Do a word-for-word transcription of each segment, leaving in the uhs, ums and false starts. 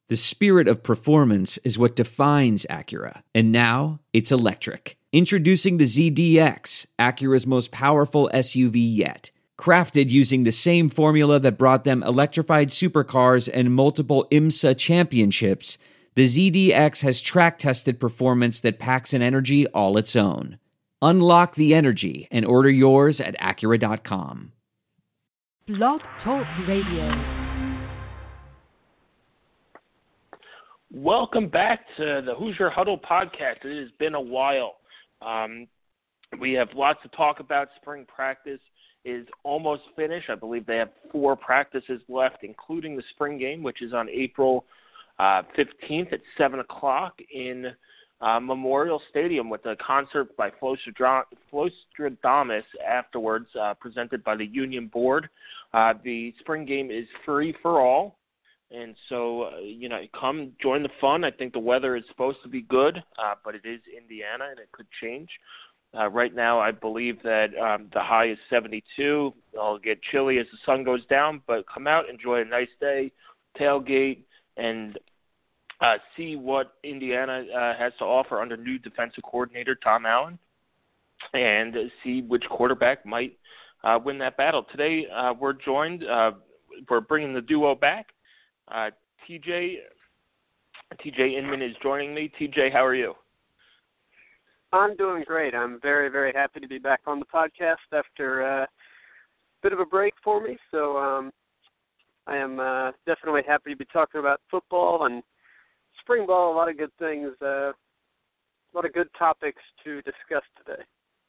The spirit of performance is what defines Acura. And now, it's electric. Introducing the Z D X, Acura's most powerful S U V yet. Crafted using the same formula that brought them electrified supercars and multiple IMSA championships, the Z D X has track-tested performance that packs an energy all its own. Unlock the energy and order yours at Acura dot com. Blog Talk Radio. Welcome back to the Hoosier Huddle podcast. It has been a while. Um, we have lots to talk about. Spring practice is almost finished. I believe they have four practices left, including the spring game, which is on April uh, fifteenth at seven o'clock in uh, Memorial Stadium with a concert by Flowstradamus afterwards, uh, presented by the Union Board. Uh, the spring game is free for all. And so, uh, you know, come join the fun. I think the weather is supposed to be good, uh, but it is Indiana, and it could change. Uh, right now, I believe that um, the high is seventy-two. It'll get chilly as the sun goes down, but come out, enjoy a nice day, tailgate, and uh, see what Indiana uh, has to offer under new defensive coordinator Tom Allen, and see which quarterback might uh, win that battle. Today, uh, we're joined, uh, we're bringing the duo back. Uh, T J T J Inman is joining me. T J, how are you? I'm doing great. I'm very, very happy to be back on the podcast after a bit of a break for me. So um, I am uh, definitely happy to be talking about football and spring ball, a lot of good things, uh, a lot of good topics to discuss today.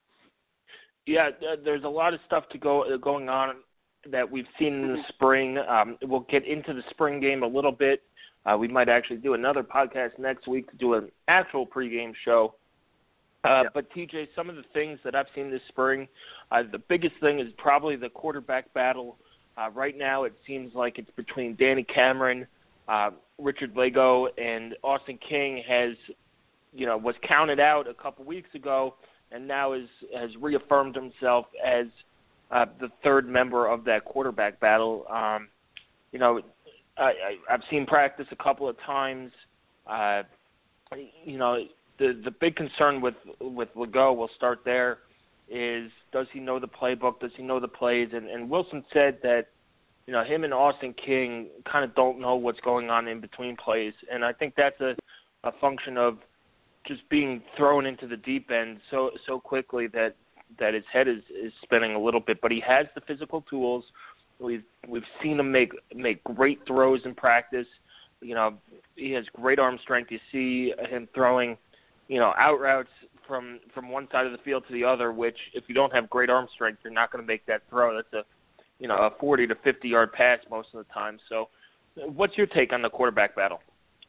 Yeah, there's a lot of stuff to go going on that we've seen in the spring. Um, we'll get into the spring game a little bit. Uh, we might actually do another podcast next week to do an actual pregame show. Uh, yep. But, T J, some of the things that I've seen this spring, uh, the biggest thing is probably the quarterback battle. Uh, right now it seems like it's between Danny Cameron, uh, Richard Lagow, and Austin King has, you know, was counted out a couple weeks ago and now is, has reaffirmed himself as Uh, the third member of that quarterback battle. Um, you know, I, I, I've seen practice a couple of times. Uh, you know, the the big concern with with Lagow, we'll start there, is does he know the playbook? Does he know the plays? And, and Wilson said that, you know, him and Austin King kind of don't know what's going on in between plays. And I think that's a, a function of just being thrown into the deep end so so quickly that that his head is, is spinning a little bit, but he has the physical tools. We've we've seen him make make great throws in practice. You know, he has great arm strength. You see him throwing, you know, out routes from from one side of the field to the other, which if you don't have great arm strength, you're not going to make that throw. That's a, you know, a forty to fifty yard pass most of the time. So what's your take on the quarterback battle?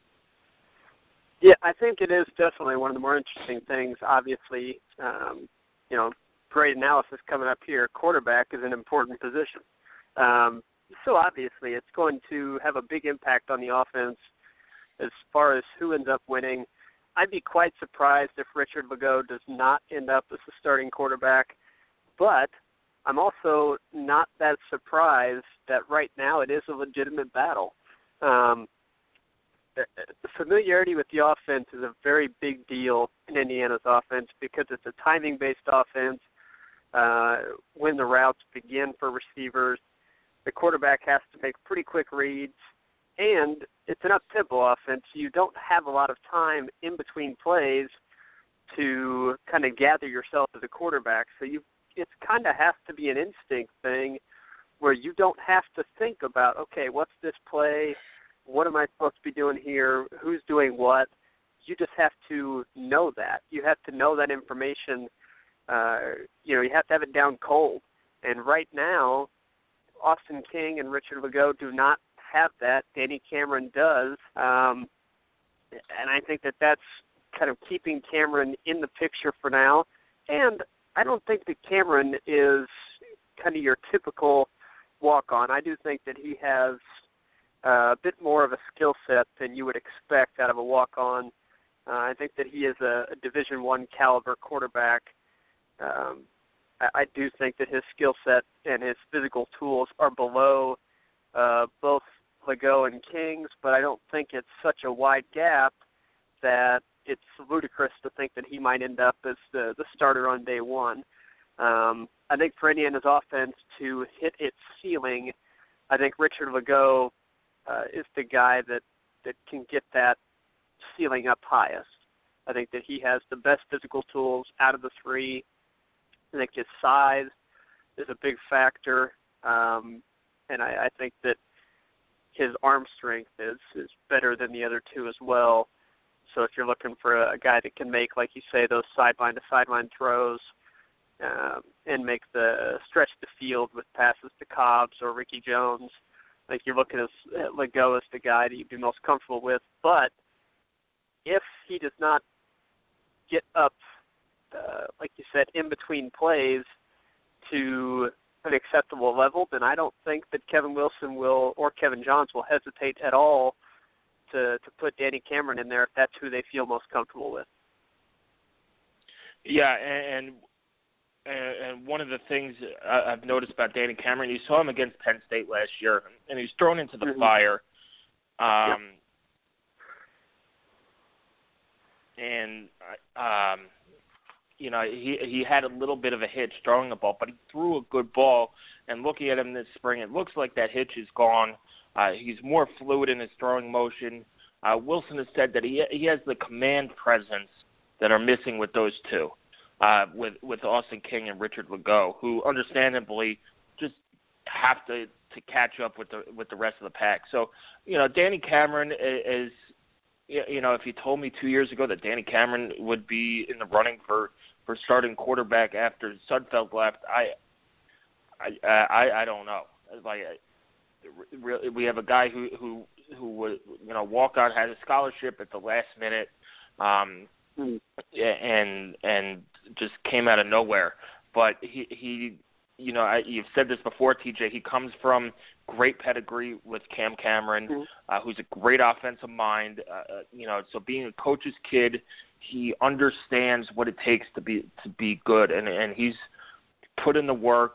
Yeah, I think it is definitely one of the more interesting things. Obviously, um, you know, great analysis coming up here. Quarterback is an important position. Um, so obviously it's going to have a big impact on the offense as far as who ends up winning. I'd be quite surprised if Richard Lagow does not end up as the starting quarterback, but I'm also not that surprised that right now it is a legitimate battle. Um, the familiarity with the offense is a very big deal in Indiana's offense because it's a timing-based offense. Uh, when the routes begin for receivers, the quarterback has to make pretty quick reads, and it's an up-tempo offense. You don't have a lot of time in between plays to kind of gather yourself as a quarterback. So you, it kind of has to be an instinct thing where you don't have to think about, okay, what's this play? What am I supposed to be doing here? Who's doing what? You just have to know that. You have to know that information. Uh, you know, you have to have it down cold. And right now, Austin King and Richard Lagow do not have that. Danny Cameron does. Um, and I think that that's kind of keeping Cameron in the picture for now. And I don't think that Cameron is kind of your typical walk-on. I do think that he has uh, a bit more of a skill set than you would expect out of a walk-on. Uh, I think that he is a, a Division One caliber quarterback. Um, I, I do think that his skill set and his physical tools are below uh, both Legault and Kings, but I don't think it's such a wide gap that it's ludicrous to think that he might end up as the, the starter on day one. Um, I think for Indiana's offense to hit its ceiling, I think Richard Legault uh, is the guy that, that can get that ceiling up highest. I think that he has the best physical tools out of the three. I think his size is a big factor, um, and I, I think that his arm strength is, is better than the other two as well. So if you're looking for a, a guy that can make, like you say, those sideline-to-sideline throws um, and make the stretch the field with passes to Cobbs or Ricky Jones, I think you're looking at Legault as the guy that you'd be most comfortable with. But if he does not get up, uh, like you said, in between plays to an acceptable level, then I don't think that Kevin Wilson will or Kevin Johns will hesitate at all to, to put Danny Cameron in there if that's who they feel most comfortable with. Yeah, and and one of the things I've noticed about Danny Cameron, you saw him against Penn State last year, and he was thrown into the mm-hmm. fire. Um, yep. And um, you know, he he had a little bit of a hitch throwing the ball, but he threw a good ball. And looking at him this spring, it looks like that hitch is gone. Uh, he's more fluid in his throwing motion. Uh, Wilson has said that he he has the command presence that are missing with those two, uh, with with Austin King and Richard Legault, who understandably just have to, to catch up with the with the rest of the pack. So, you know, Danny Cameron is. You know, if you told me two years ago that Danny Cameron would be in the running for, for starting quarterback after Sudfeld left, I, I, I, I don't know. Like, really, we have a guy who who who would you know walk out, had a scholarship at the last minute, um, and and just came out of nowhere. But he he, you know, I, you've said this before, T J. He comes from great pedigree with Cam Cameron, mm-hmm. uh, who's a great offensive mind. Uh, you know, so being a coach's kid, he understands what it takes to be to be good, and and he's put in the work.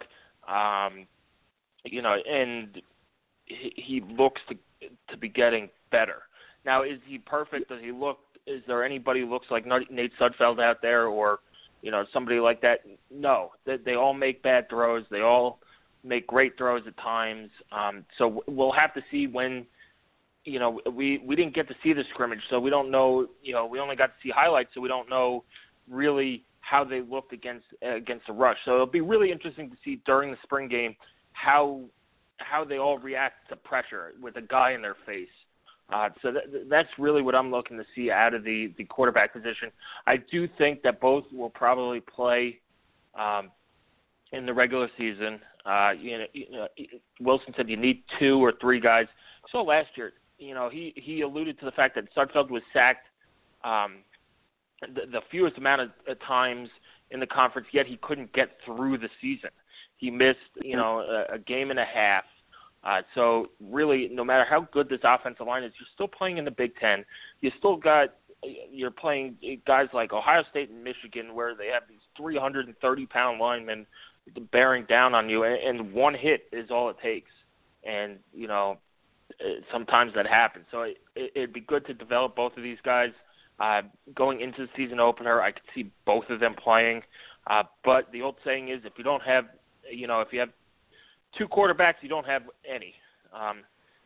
Um, you know, and he, he looks to to be getting better. Now, is he perfect? Does he look? Is there anybody who looks like Nate Sudfeld out there, or you know somebody like that? No, they, they all make bad throws. They all make great throws at times. Um, so we'll have to see when, you know, we, we didn't get to see the scrimmage, so we don't know, you know, we only got to see highlights, so we don't know really how they looked against uh, against the rush. So it'll be really interesting to see during the spring game how how they all react to pressure with a guy in their face. Uh, so that, that's really what I'm looking to see out of the, the quarterback position. I do think that both will probably play um, in the regular season. Uh, you know, you know, Wilson said you need two or three guys. So last year, you know, he, he alluded to the fact that Sudfeld was sacked um, the, the fewest amount of, of times in the conference, yet he couldn't get through the season. He missed, you know, a, a game and a half. Uh, so really, no matter how good this offensive line is, you're still playing in the Big Ten. You still got, you're playing guys like Ohio State and Michigan, where they have these three hundred thirty pound linemen bearing down on you, and one hit is all it takes. And, you know, sometimes that happens. So it, it'd be good to develop both of these guys. Uh, going into the season opener, I could see both of them playing. Uh, but the old saying is, if you don't have, you know, if you have two quarterbacks, you don't have any. Um,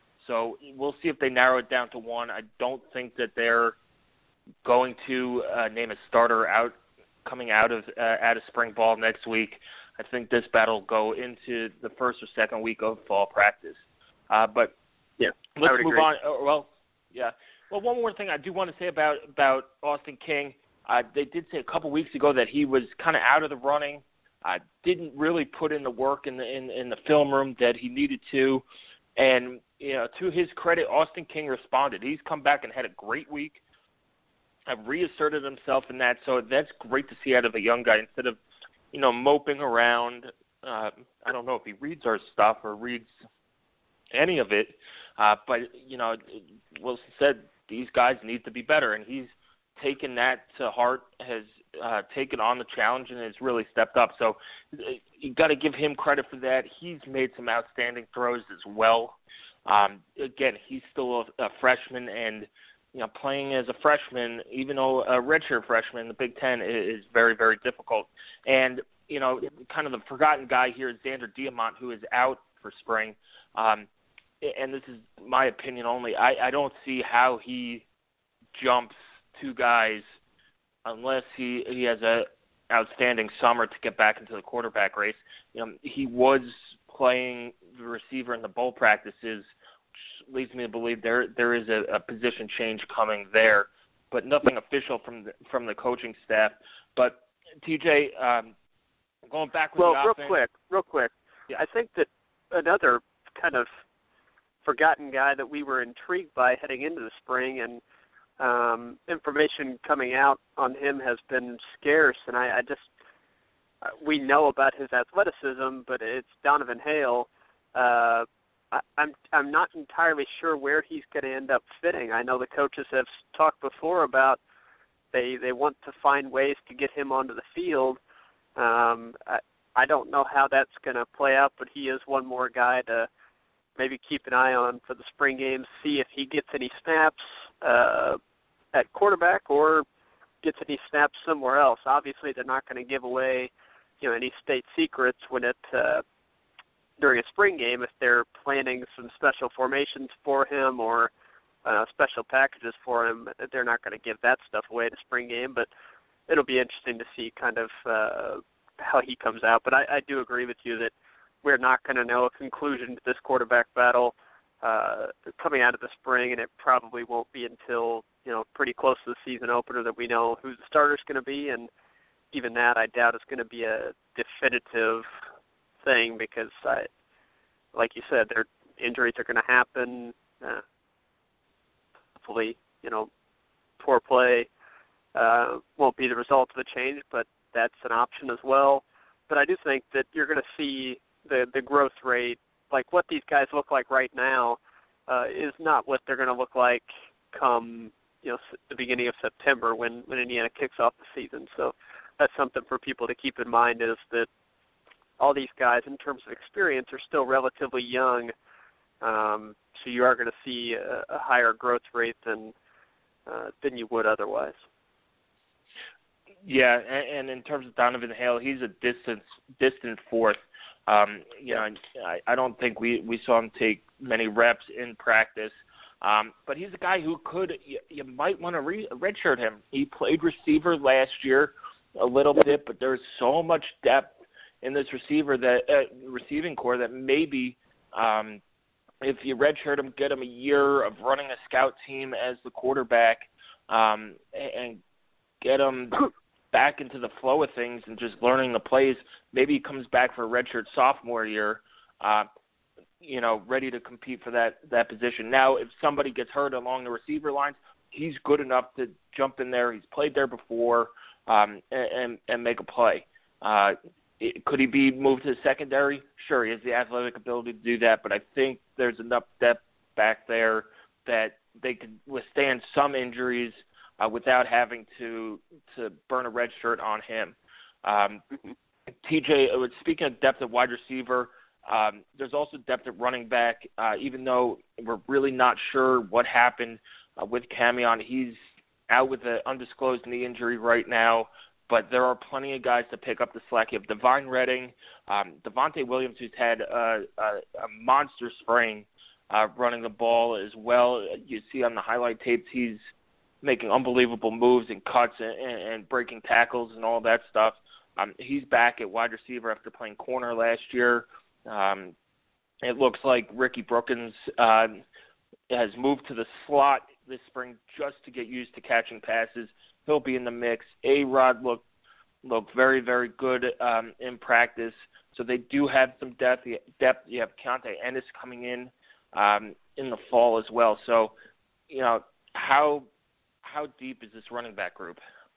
so we'll see if they narrow it down to one. I don't think that they're going to uh, name a starter out coming out of uh, out of spring ball next week. I think this battle will go into the first or second week of fall practice. Uh, but yeah, let's move agree. on. Uh, well, yeah. Well, one more thing I do want to say about, about Austin King. Uh, they did say a couple weeks ago that he was kind of out of the running. Uh, didn't really put in the work in the in, in the film room that he needed to. And, you know, to his credit, Austin King responded. He's come back and had a great week. I've reasserted himself in that. So that's great to see out of a young guy instead of, you know, moping around. Uh, I don't know if he reads our stuff or reads any of it. Uh, but, you know, Wilson said these guys need to be better. And he's taken that to heart, has uh, taken on the challenge, and has really stepped up. So you got to give him credit for that. He's made some outstanding throws as well. Um, again, he's still a, a freshman, and you know, playing as a freshman, even though a redshirt freshman in the Big Ten is, is very, very difficult. And you know, kind of the forgotten guy here is Xander Diamont, who is out for spring. Um, and this is my opinion only. I, I don't see how he jumps two guys unless he he has a outstanding summer to get back into the quarterback race. You know, he was playing the receiver in the bowl practices, which leads me to believe there there is a, a position change coming there, but nothing official from the, from the coaching staff. But T J, um, going back with well, the real offense. quick, real quick. Yeah. I think that another kind of forgotten guy that we were intrigued by heading into the spring, and um, information coming out on him has been scarce, and I, I just uh, we know about his athleticism, but it's Donovan Hale. Uh, I, I'm I'm not entirely sure where he's going to end up fitting. I know the coaches have talked before about they they want to find ways to get him onto the field. Um, I, I don't know how that's going to play out, but he is one more guy to maybe keep an eye on for the spring games, see if he gets any snaps uh, at quarterback or gets any snaps somewhere else. Obviously, they're not going to give away, you know, any state secrets when it uh, during a spring game if they're planning some special formations for him or uh, special packages for him. They're not going to give that stuff away at a spring game, but it'll be interesting to see kind of uh, how he comes out. But I, I do agree with you that we're not going to know a conclusion to this quarterback battle uh, coming out of the spring, and it probably won't be until, you know, pretty close to the season opener that we know who the starter's going to be, and even that I doubt is going to be a definitive thing because, I, like you said, their injuries are going to happen. Uh, hopefully, you know, poor play uh, won't be the result of the change, but that's an option as well. But I do think that you're going to see the the growth rate, like what these guys look like right now, uh, is not what they're going to look like come, you know, the beginning of September when, when Indiana kicks off the season. So that's something for people to keep in mind, is that all these guys, in terms of experience, are still relatively young. Um, so you are going to see a, a higher growth rate than uh, than you would otherwise. Yeah, and, and in terms of Donovan Hale, he's a distant distant fourth. Um, you know, I, I don't think we, we saw him take many reps in practice. Um, but he's a guy who could, you, you might want to re- redshirt him. He played receiver last year a little bit, but there's so much depth in this receiver that uh, receiving core that maybe um, if you redshirt him, get him a year of running a scout team as the quarterback, um, and get him back into the flow of things and just learning the plays. Maybe he comes back for a redshirt sophomore year, uh, you know, ready to compete for that, that position. Now, if somebody gets hurt along the receiver lines, he's good enough to jump in there. He's played there before, um, and, and make a play. Uh, it, could he be moved to the secondary? Sure, he has the athletic ability to do that, but I think there's enough depth back there that they could withstand some injuries Uh, without having to to burn a red shirt on him. Um, T J, speaking of depth at wide receiver, um, there's also depth at running back, uh, even though we're really not sure what happened uh, with Camion. He's out with an undisclosed knee injury right now, but there are plenty of guys to pick up the slack. You have Devine Redding, um, Devontae Williams, who's had a, a, a monster spring uh, running the ball as well. You see on the highlight tapes he's making unbelievable moves and cuts and, and, and breaking tackles and all that stuff. Um, he's back at wide receiver after playing corner last year. Um, it looks like Ricky Brookins uh, has moved to the slot this spring just to get used to catching passes. He'll be in the mix. A-Rod looked, looked very, very good um, in practice. So they do have some depth. depth. You have Keontae Ennis coming in um, in the fall as well. So, you know, how – how deep is this running back group?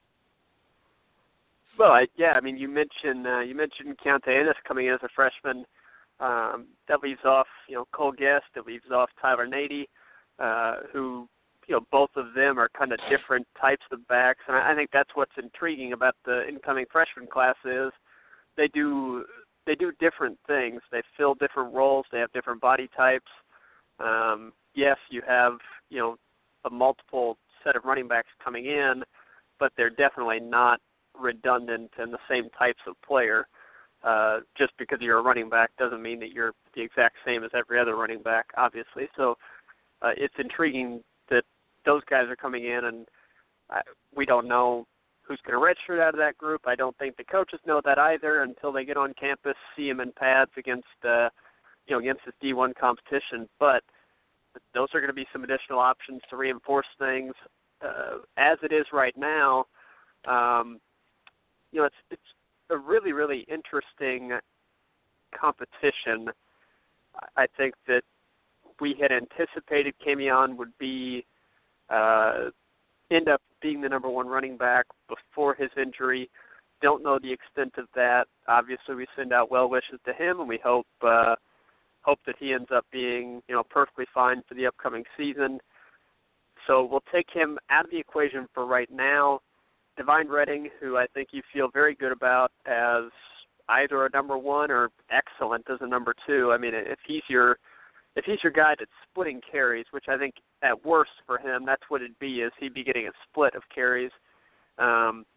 Well, I, yeah, I mean, you mentioned uh, you mentioned Keontae Ennis coming in as a freshman. Um, that leaves off, you know, Cole Guest. That leaves off Tyler Nady, uh, who, you know, both of them are kind of different types of backs, and I, I think that's what's intriguing about the incoming freshman class is they do they do different things. They fill different roles. They have different body types. Um, yes, you have, you know, a multiple set of running backs coming in, but they're definitely not redundant and the same types of player. Uh, just because you're a running back doesn't mean that you're the exact same as every other running back, obviously. So uh, it's intriguing that those guys are coming in, and I, we don't know who's going to redshirt out of that group. I don't think the coaches know that either until they get on campus, see him in pads against, uh, you know, against this D one competition. But those are going to be some additional options to reinforce things. Uh, as it is right now, um, you know, it's it's a really, really interesting competition. I think that we had anticipated Camion would be uh, end up being the number one running back before his injury. Don't know the extent of that. Obviously, we send out well wishes to him, and we hope uh, hope that he ends up being, you know, perfectly fine for the upcoming season. So we'll take him out of the equation for right now. Divine Redding, who I think you feel very good about as either a number one or excellent as a number two. I mean, if he's your if he's your guy that's splitting carries, which I think at worst for him, that's what it'd be, is he'd be getting a split of carries. Um,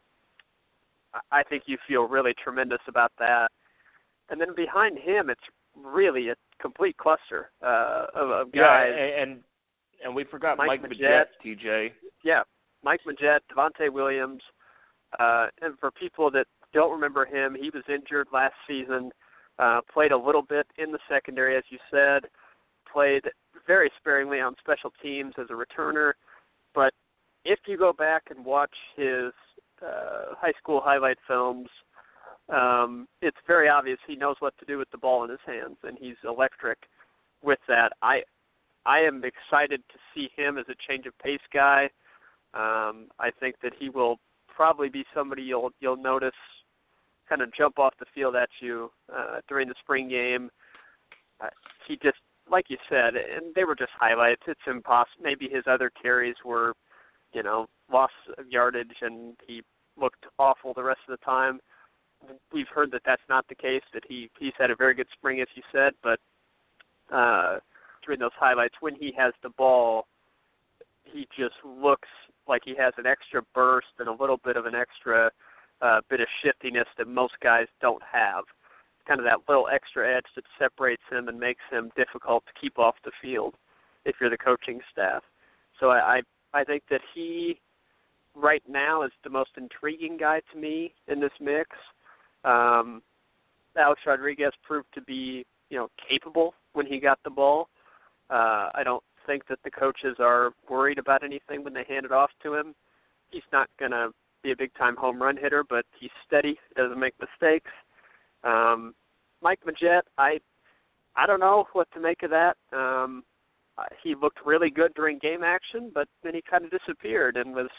I think you feel really tremendous about that. And then behind him, it's really a complete cluster uh, of, of guys. Yeah, and and we forgot Mike, Mike Magette, T J. Yeah, Mike Magette, Devontae Williams. Uh, and for people that don't remember him, he was injured last season, uh, played a little bit in the secondary, as you said, played very sparingly on special teams as a returner. But if you go back and watch his uh, high school highlight films, um, it's very obvious he knows what to do with the ball in his hands, and he's electric with that. I I am excited to see him as a change of pace guy. Um, I think that he will probably be somebody you'll you'll notice kind of jump off the field at you uh, during the spring game. Uh, he just, like you said, and they were just highlights. It's impossible. Maybe his other carries were, you know, loss of yardage, and he looked awful the rest of the time. We've heard that that's not the case, that he, he's had a very good spring, as you said, but uh, during those highlights, when he has the ball, he just looks like he has an extra burst and a little bit of an extra uh, bit of shiftiness that most guys don't have. Kind of that little extra edge that separates him and makes him difficult to keep off the field if you're the coaching staff. So I, I, I think that he right now is the most intriguing guy to me in this mix. Um, Alex Rodriguez proved to be, you know, capable when he got the ball. Uh, I don't think that the coaches are worried about anything when they hand it off to him. He's not going to be a big-time home run hitter, but he's steady, doesn't make mistakes. Um, Mike Magette, I I don't know what to make of that. Um, uh, he looked really good during game action, but then he kind of disappeared and was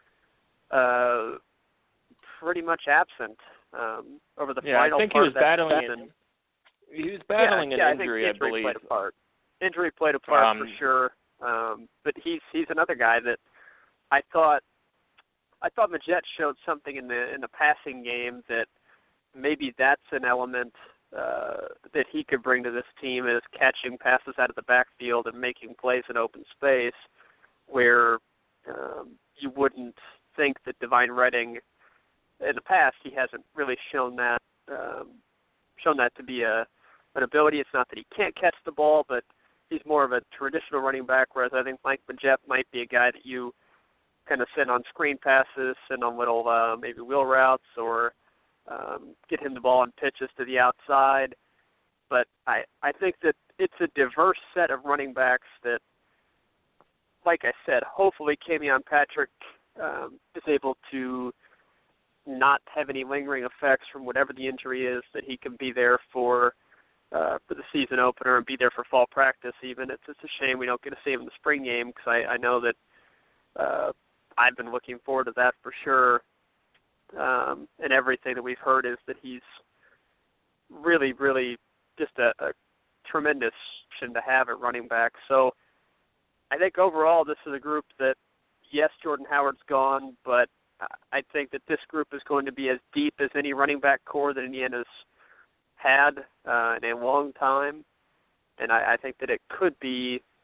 uh, pretty much absent um, over the yeah, final I think part he was of that battling season. An, he was battling yeah, an yeah, injury, I, I, think injury believe. Played a part. Injury played a part um, for sure. Um, but he's he's another guy that I thought I thought Magette showed something in the in the passing game that maybe that's an element uh, that he could bring to this team, is catching passes out of the backfield and making plays in open space where um, you wouldn't think that Divine Redding, in the past, he hasn't really shown that um, shown that to be a an ability. It's not that he can't catch the ball, but he's more of a traditional running back, whereas I think Mike Magette might be a guy that you kind of send on screen passes, send on little uh, maybe wheel routes, or um, get him the ball on pitches to the outside. But I, I think that it's a diverse set of running backs that, like I said, hopefully Camion Patrick um, is able to not have any lingering effects from whatever the injury is, that he can be there for uh, for the season opener and be there for fall practice even. It's, it's a shame we don't get to see him in the spring game, because I, I know that uh, I've been looking forward to that for sure. Um, and everything that we've heard is that he's really, really just a, a tremendous option to have at running back. So I think overall this is a group that, yes, Jordan Howard's gone, but I think that this group is going to be as deep as any running back core that Indiana's had uh, in a long time. And I, I think that it could be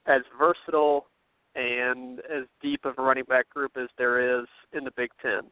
as versatile and as deep of a running back group as there is in the Big Ten.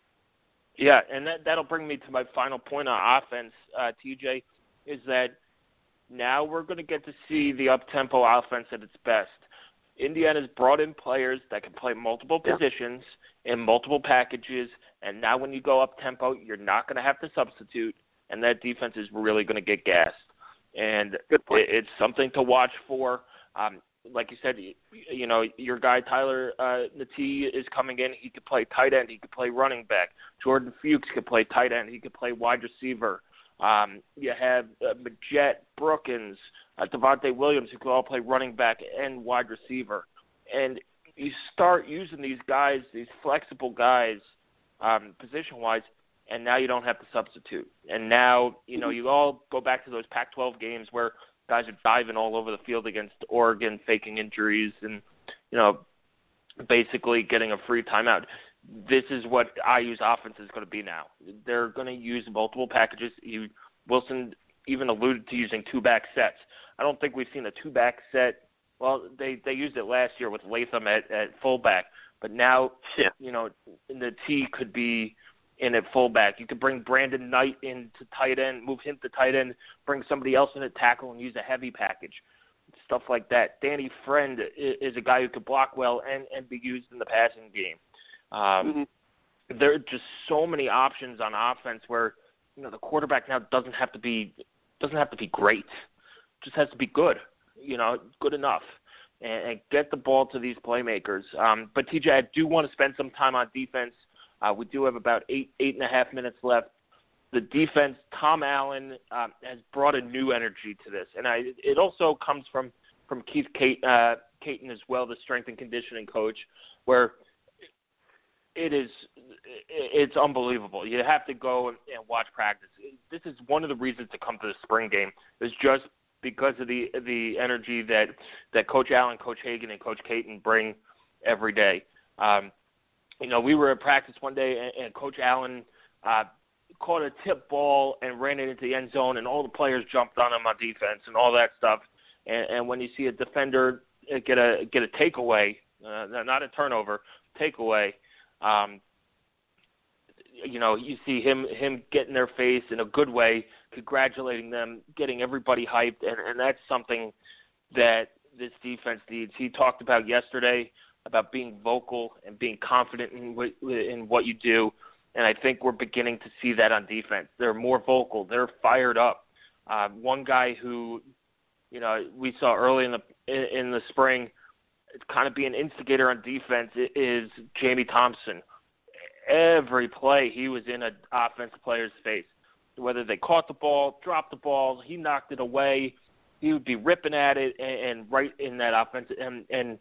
Yeah, and that, that'll bring me to my final point on offense, uh, T J, is that now we're going to get to see the up-tempo offense at its best. Indiana's brought in players that can play multiple positions in multiple packages, and now when you go up-tempo, you're not going to have to substitute, and that defense is really going to get gassed. And Good point. It, it's something to watch for. Um, like you said, you, you know, your guy Tyler uh, Natee is coming in. He could play tight end. He could play running back. Jordan Fuchs could play tight end. He could play wide receiver. Um, you have uh, Majette, Brookins, uh, Devontae Williams, who could all play running back and wide receiver. And you start using these guys, these flexible guys, um, position-wise, and now you don't have to substitute. And now, you know, you all go back to those Pac twelve games where guys are diving all over the field against Oregon, faking injuries, and, you know, basically getting a free timeout. This is what I U's offense is going to be now. They're going to use multiple packages. You, Wilson even alluded to using two-back sets. I don't think we've seen a two-back set. Well, they, they used it last year with Latham at, at fullback, but now, yeah. you know, the T could be in at fullback. You could bring Brandon Knight into tight end, move him to tight end, bring somebody else in at tackle and use a heavy package, stuff like that. Danny Friend is a guy who could block well and, and be used in the passing game. Um, mm-hmm. There are just so many options on offense where, you know, the quarterback now doesn't have to be doesn't have to be great, just has to be good, you know, good enough, and, and get the ball to these playmakers. Um, but T J, I do want to spend some time on defense. Uh, we do have about eight eight and a half minutes left. The defense, Tom Allen um, has brought a new energy to this, and I, it also comes from from Keith Kate, uh, Caton as well, the strength and conditioning coach, where it is it's unbelievable. You have to go and, and watch practice. This is one of the reasons to come to the spring game. Is just because of the the energy that that Coach Allen, Coach Hagan, and Coach Caton bring every day. Um, you know, we were at practice one day, and, and Coach Allen uh, caught a tip ball and ran it into the end zone, and all the players jumped on him on defense and all that stuff. And, and when you see a defender get a get a takeaway, uh, not a turnover, takeaway. Um, you know, you see him him get in their face in a good way, congratulating them, getting everybody hyped, and, and that's something that this defense needs. He talked about yesterday about being vocal and being confident in what, in what you do, and I think we're beginning to see that on defense. They're more vocal. They're fired up. Uh, one guy who, you know, we saw early in the in, in the spring kind of be an instigator on defense is Jamie Thompson. Every play he was in an offensive player's face. Whether they caught the ball, dropped the ball, he knocked it away, he would be ripping at it and, and right in that offense. And, and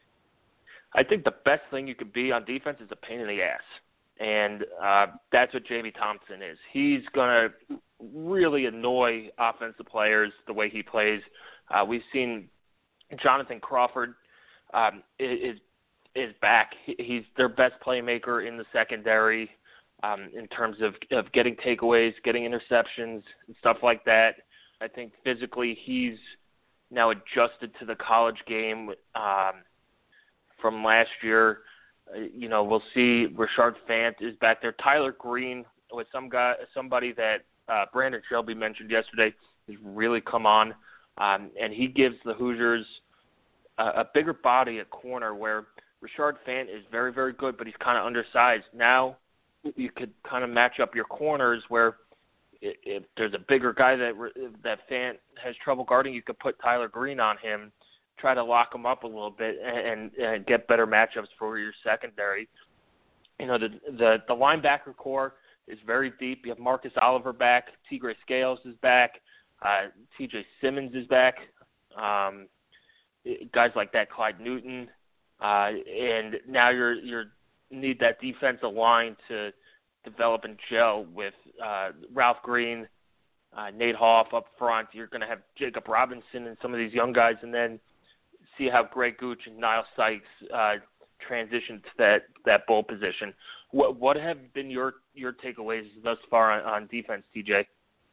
I think the best thing you could be on defense is a pain in the ass. And uh, that's what Jamie Thompson is. He's going to really annoy offensive players the way he plays. Uh, we've seen Jonathan Crawford Um, is is back. He's their best playmaker in the secondary um, in terms of, of getting takeaways, getting interceptions, and stuff like that. I think physically he's now adjusted to the college game um, from last year. Uh, you know, we'll see. Rashard Fant is back there. Tyler Green was some guy, somebody that uh, Brandon Shelby mentioned yesterday, has really come on, um, and he gives the Hoosiers a bigger body at corner where Rashard Fant is very, very good, but he's kind of undersized. Now you could kind of match up your corners where if there's a bigger guy that that Fant has trouble guarding, you could put Tyler Green on him, try to lock him up a little bit, and, and get better matchups for your secondary. You know, the, the, the linebacker core is very deep. You have Marcus Oliver back. Tigre Scales is back. Uh, T J Simmons is back. Um Guys like that, Clyde Newton, uh, and now you're you're need that defensive line to develop and gel with uh, Ralph Green, uh, Nate Hoff up front. You're going to have Jacob Robinson and some of these young guys, and then see how Greg Gooch and Niall Sykes uh, transition to that, that bull position. What what have been your your takeaways thus far on, on defense, T J?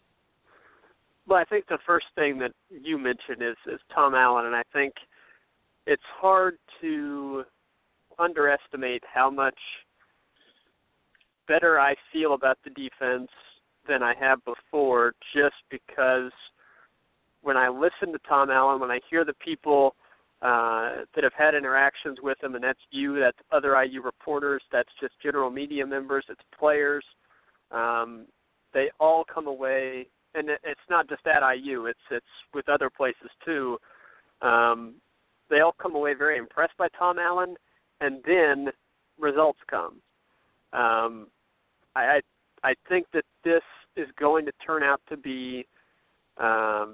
Well, I think the first thing that you mentioned is, is Tom Allen, and I think it's hard to underestimate how much better I feel about the defense than I have before, just because when I listen to Tom Allen, when I hear the people uh, that have had interactions with him, and that's you, that's other I U reporters, that's just general media members, it's players, um, they all come away, and it's not just at I U, it's it's with other places too. Um, they all come away very impressed by Tom Allen, and then results come. Um, I, I I think that this is going to turn out to be um,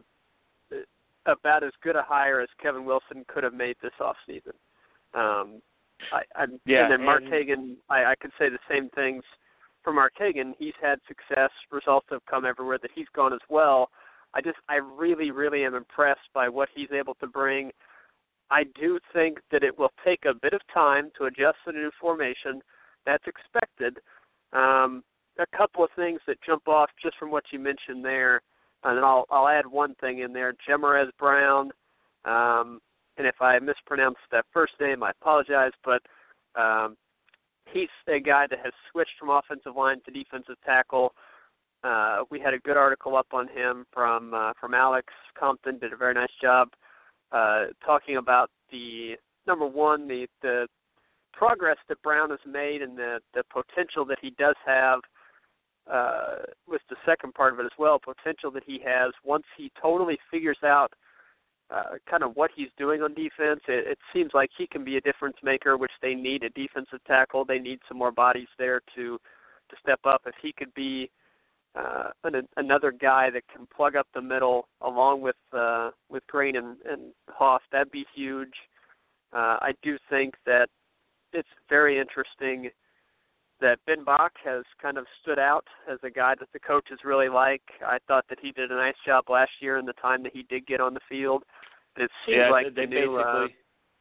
about as good a hire as Kevin Wilson could have made this offseason. Um, I, I, yeah, and then Mark and, Hagan, I, I could say the same things for Mark Hagan. He's had success. Results have come everywhere that he's gone as well. I just, I really, really am impressed by what he's able to bring. I do think that it will take a bit of time to adjust to the new formation. That's expected. Um, a couple of things that jump off just from what you mentioned there, and then I'll, I'll add one thing in there. Jemarez Brown, um, and if I mispronounced that first name, I apologize, but um, he's a guy that has switched from offensive line to defensive tackle. Uh, we had a good article up on him from uh, from Alex Compton, did a very nice job uh, talking about the, number one, the, the progress that Brown has made and the, the potential that he does have uh, was the second part of it as well, potential that he has once he totally figures out uh, kind of what he's doing on defense. It, it seems like he can be a difference maker, which they need a defensive tackle. They need some more bodies there to, to step up. If he could be uh, an, another guy that can plug up the middle along with uh, with Green and, and Hoff, that'd be huge. Uh, I do think that it's very interesting that Ben Bach has kind of stood out as a guy that the coaches really like. I thought that he did a nice job last year in the time that he did get on the field. It seems yeah, like they the new, uh, basically,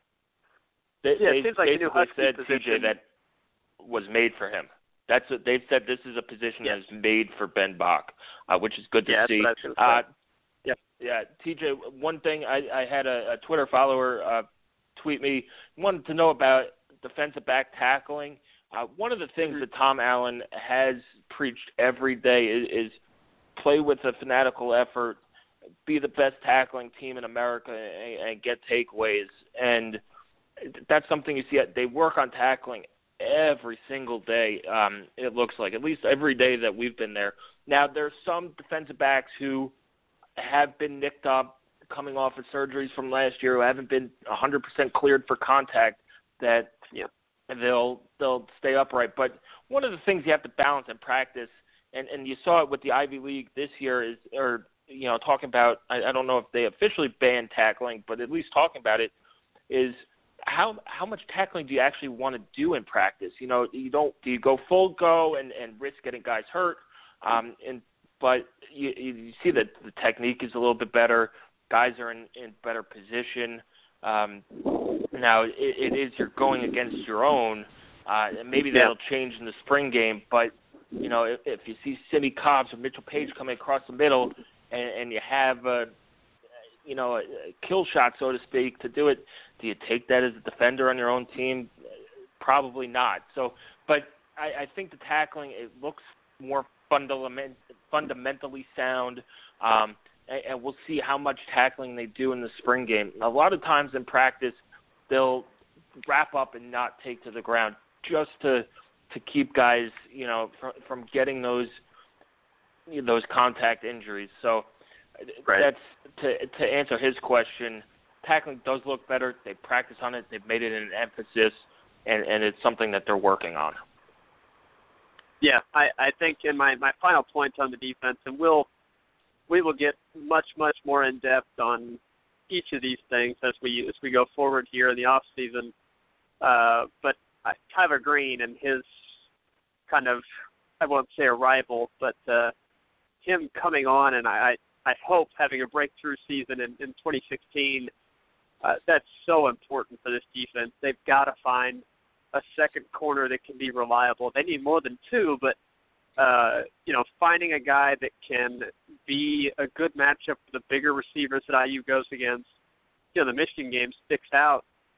they, yeah, they it seems like the new Husky said position. T J that was made for him. That's what they've said. This is a position yes. that is made for Ben Bach, uh, which is good to yeah, see. That's what I was uh, yep. Yeah, T J. One thing I, I had a, a Twitter follower uh, tweet me wanted to know about defensive back tackling. Uh, one of the things mm-hmm. that Tom Allen has preached every day is, is play with a fanatical effort, be the best tackling team in America, and, and get takeaways. And that's something you see. They work on tackling every single day, um, it looks like, at least every day that we've been there. Now, there's some defensive backs who have been nicked up coming off of surgeries from last year who haven't been one hundred percent cleared for contact that yeah. they'll they'll stay upright. But one of the things you have to balance in practice, and, and you saw it with the Ivy League this year, is or you know talking about I, I don't know if they officially banned tackling, but at least talking about it is how how much tackling do you actually want to do in practice? You know, you don't do you go full go and, and risk getting guys hurt, um, and but you, you see that the technique is a little bit better. Guys are in, in better position. Um, now, it, it is you're going against your own, uh, and maybe that'll yeah. change in the spring game. But, you know, if, if you see Simmie Cobbs or Mitchell Page coming across the middle and, and you have, a, you know, a, a kill shot, so to speak, to do it, do you take that as a defender on your own team? Probably not. So, but I, I think the tackling, it looks more fundament, fundamentally sound. Um and we'll see how much tackling they do in the spring game. A lot of times in practice, they'll wrap up and not take to the ground just to to keep guys, you know, from, from getting those you know, those contact injuries. So right. that's to to answer his question. Tackling does look better. They practice on it. They've made it an emphasis, and, and it's something that they're working on. Yeah, I, I think in my, my final point on the defense, and we'll we will get much, much more in depth on each of these things as we as we go forward here in the off season. Uh, but Tyler Green and his kind of, I won't say a rival, but uh, him coming on, and I, I hope having a breakthrough season in, in twenty sixteen, uh, that's so important for this defense. They've got to find a second corner that can be reliable. They need more than two, but Uh, you know, finding a guy that can be a good matchup for the bigger receivers that I U goes against. You know, the Michigan game sticks out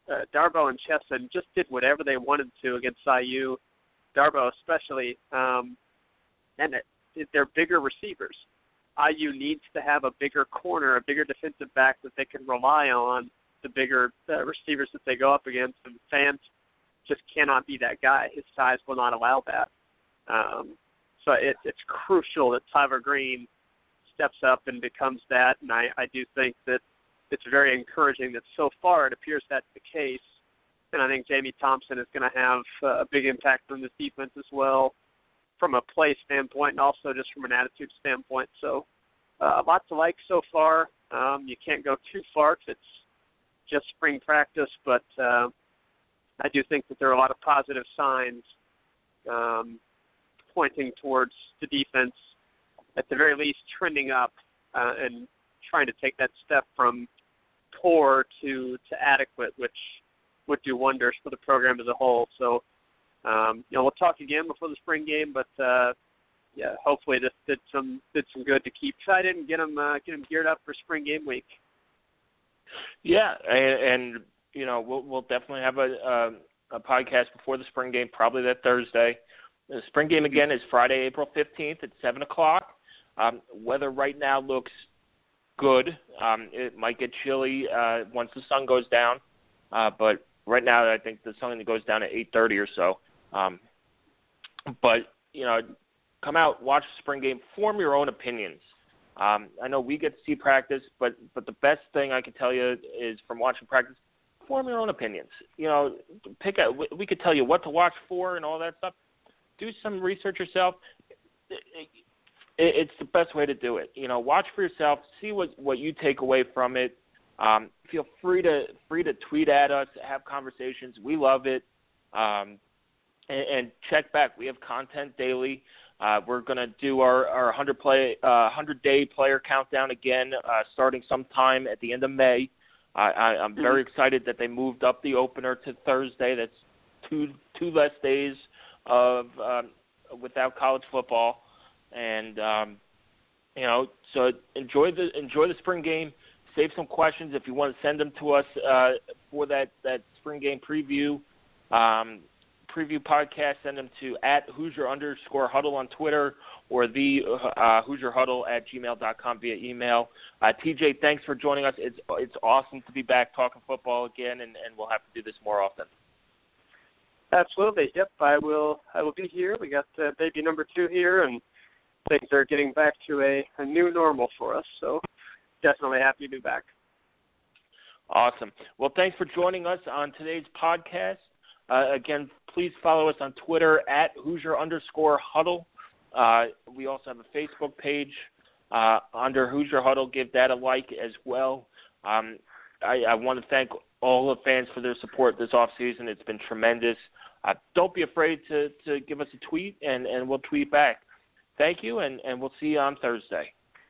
uh, Darboh and Chesson just did whatever they wanted to against I U, Darboh especially, um, and it, they're bigger receivers. I U needs to have a bigger corner, a bigger defensive back that they can rely on, the bigger uh, receivers that they go up against, and Fant just cannot be that guy. His size will not allow that. Um, so it, it's crucial that Tyler Green steps up and becomes that, and I, I do think that it's very encouraging that so far it appears that's the case, and I think Jamie Thompson is going to have uh, a big impact on this defense as well from a play standpoint and also just from an attitude standpoint. So uh, lots to like so far. Um, you can't go too far if it's just spring practice, but uh, I do think that there are a lot of positive signs um, pointing towards the defense at the very least trending up uh, and trying to take that step from poor to, to adequate, which would do wonders for the program as a whole. So, um, you know, we'll talk again before the spring game, but uh, yeah, hopefully this did some did some good to keep excited and get them uh, get them geared up for spring game week. Yeah, and, and you know we'll we'll definitely have a, a a podcast before the spring game, probably that Thursday. The spring game again is Friday, April fifteenth at seven o'clock. Um, weather right now looks good. Um, it might get chilly uh, once the sun goes down, uh, but right now I think the sun goes down at eight thirty or so. Um, but, you know, come out, watch the spring game, form your own opinions. Um, I know we get to see practice, but, but the best thing I can tell you is from watching practice, form your own opinions. You know, pick a, we could tell you what to watch for and all that stuff. Do some research yourself. It, it, it's the best way to do it. You know, watch for yourself, see what, what you take away from it. Um, feel free to free to tweet at us, have conversations. We love it. Um, and, and check back. We have content daily. Uh, we're going to do our, our one hundred play, uh, one hundred day player countdown again, uh, starting sometime at the end of May. Uh, I, I'm very excited that they moved up the opener to Thursday. That's two two less days of um, without college football. And, um, you know, so enjoy the enjoy the spring game. Save some questions if you want to send them to us uh, for that, that spring game preview um, preview podcast. Send them to at Hoosier underscore huddle on Twitter or the uh, Hoosier Huddle at gmail dot com via email. Uh, T J, thanks for joining us. It's it's awesome to be back talking football again, and, and we'll have to do this more often. Absolutely. Yep, I will. I will be here. We got uh, baby number two here, and things are getting back to a, a new normal for us. So definitely happy to be back. Awesome. Well, thanks for joining us on today's podcast. Uh, again, please follow us on Twitter at Hoosier underscore huddle. Uh, we also have a Facebook page uh, under Hoosier Huddle. Give that a like as well. Um, I, I want to thank all the fans for their support this offseason. It's been tremendous. Uh, don't be afraid to, to give us a tweet, and, and we'll tweet back. Thank you, and, and we'll see you on Thursday.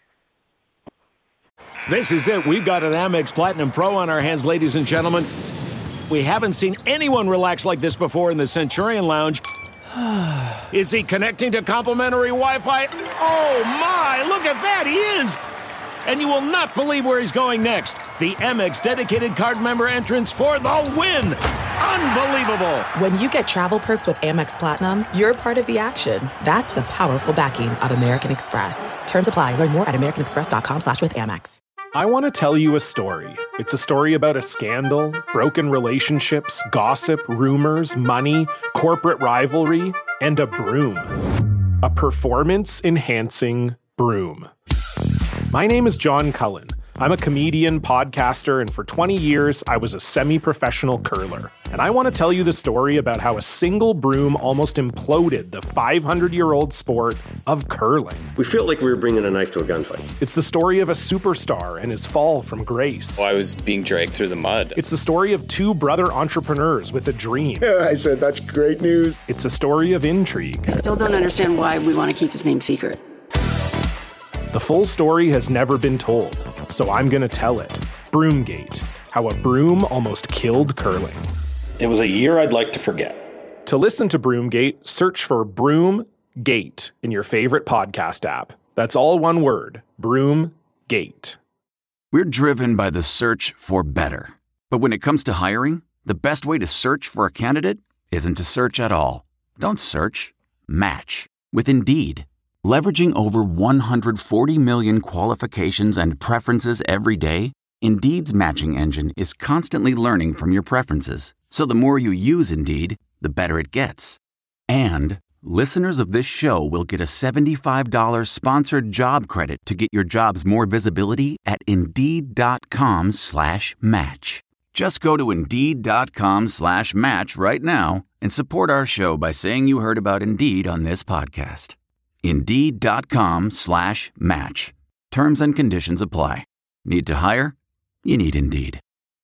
This is it. We've got an Amex Platinum Pro on our hands, ladies and gentlemen. We haven't seen anyone relax like this before in the Centurion Lounge. Is he connecting to complimentary Wi-Fi? Oh, my. Look at that. He is. And you will not believe where he's going next. The Amex dedicated card member entrance for the win. Unbelievable. When you get travel perks with Amex Platinum, you're part of the action. That's the powerful backing of American Express. Terms apply. Learn more at americanexpress.com slash with Amex. I want to tell you a story. It's a story about a scandal, broken relationships, gossip, rumors, money, corporate rivalry, and a broom. A performance-enhancing broom. My name is John Cullen. I'm a comedian, podcaster, and for twenty years, I was a semi-professional curler. And I want to tell you the story about how a single broom almost imploded the five hundred year old sport of curling. We felt like we were bringing a knife to a gunfight. It's the story of a superstar and his fall from grace. Oh, I was being dragged through the mud. It's the story of two brother entrepreneurs with a dream. I said, that's great news. It's a story of intrigue. I still don't understand why we want to keep his name secret. The full story has never been told, so I'm going to tell it. Broomgate, how a broom almost killed curling. It was a year I'd like to forget. To listen to Broomgate, search for Broomgate in your favorite podcast app. That's all one word, Broomgate. We're driven by the search for better. But when it comes to hiring, The best way to search for a candidate isn't to search at all. Don't search. Match with Indeed. Leveraging over one hundred forty million qualifications and preferences every day, Indeed's matching engine is constantly learning from your preferences. So the more you use Indeed, the better it gets. And listeners of this show will get a seventy-five dollars sponsored job credit to get your jobs more visibility at Indeed.com slash match. Just go to Indeed.com slash match right now and support our show by saying you heard about Indeed on this podcast. Indeed.com slash match. Terms and conditions apply. Need to hire? You need Indeed.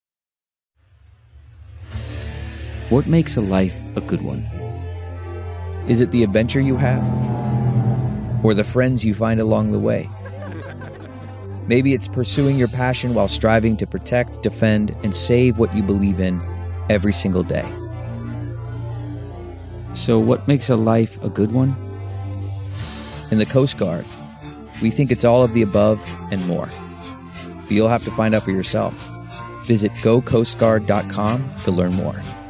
What makes a life a good one? Is it the adventure you have? Or the friends you find along the way? Maybe it's pursuing your passion while striving to protect, defend, and save what you believe in every single day. So what makes a life a good one? In the Coast Guard, we think it's all of the above and more. But you'll have to find out for yourself. Visit go coast guard dot com to learn more.